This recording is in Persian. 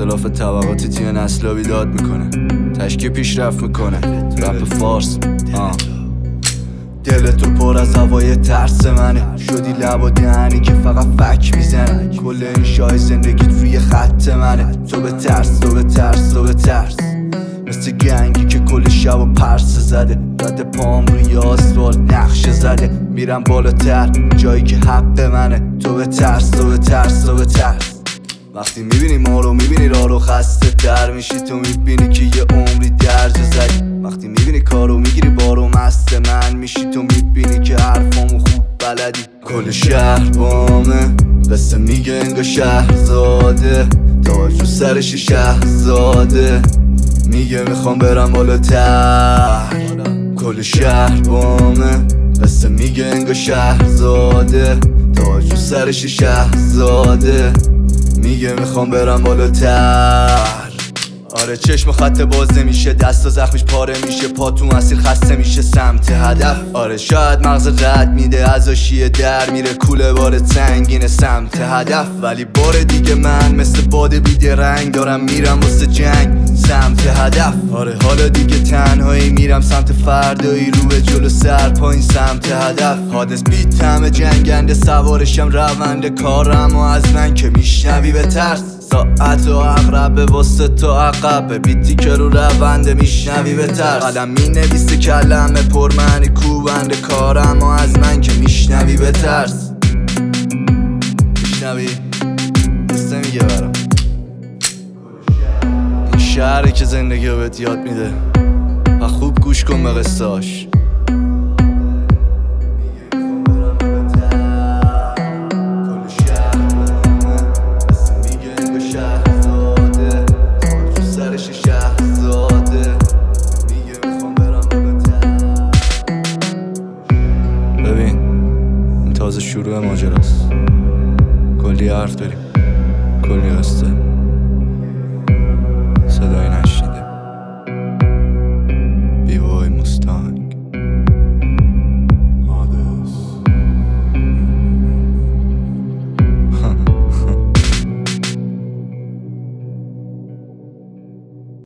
اختلاف طبقاتی تیم نسلا بیداد میکنه، تشکیل پیشرفت میکنه. رپ فارس دل تو پر از هوای ترس منه، شدی لب و دهنی که فقط فک میزنه. کل این شای زندگیت روی خط منه. تو به ترس، تو به ترس، تو به ترس، مثل گنگی که کل شب و پرسه زده. رد پام روی آسفالت نقشه زده. میرم بالاتر جایی که حق منه. تو به ترس، تو به ترس، تو به ترس. وقتی میبینی ما رو، میبینی راه رو، خسته تر میشی. تو میبینی که یه عمری درجه زدی. وقتی میبینی کارو میگیری بارو، مست من میشی. تو میبینی که حرفامو خوب بلدی. کل شهر بامه، قصه میگه انگار شهرزاده. تاج رو سرش شهرزاده، میگه میخوام برم بالاتر. کل شهر بامه، قصه میگه انگار شهرزاده. تاج رو سرش شهرزاده، میگه میخوام برم بالاتر. آره چشم خط باز نمیشه، دست و زخمش پاره میشه، پا تو مسیر خسته میشه سمت هدف. آره شاید مغز رد میده، از آشیه در میره، کوله بار سنگینه سمت هدف. ولی بار دیگه من مثل باد بیدرنگ دارم میرم واسه جنگ سمت هدف. آره حالا دیگه تنهایی میرم سمت فردایی، رو به جلو سر پایین سمت هدف. حادث بیت همه جنگنده، سوارشم رونده کارم و از من که میشنوی به ترس. ساعت و اقربه واسه تو عقبه، بیتی که رو رونده میشنوی به ترس. قلم می نویسه کلمه پرمعنی کوبنده کارم و از من که میشنوی به ترس. میشنوی؟ قصه میگه برام این شهری که زندگی رو بهت یاد میده و خوب گوش کن به قصه‌اش. ببین این تازه شروع ماجراست، کلی حرف داریم، کلی هسته.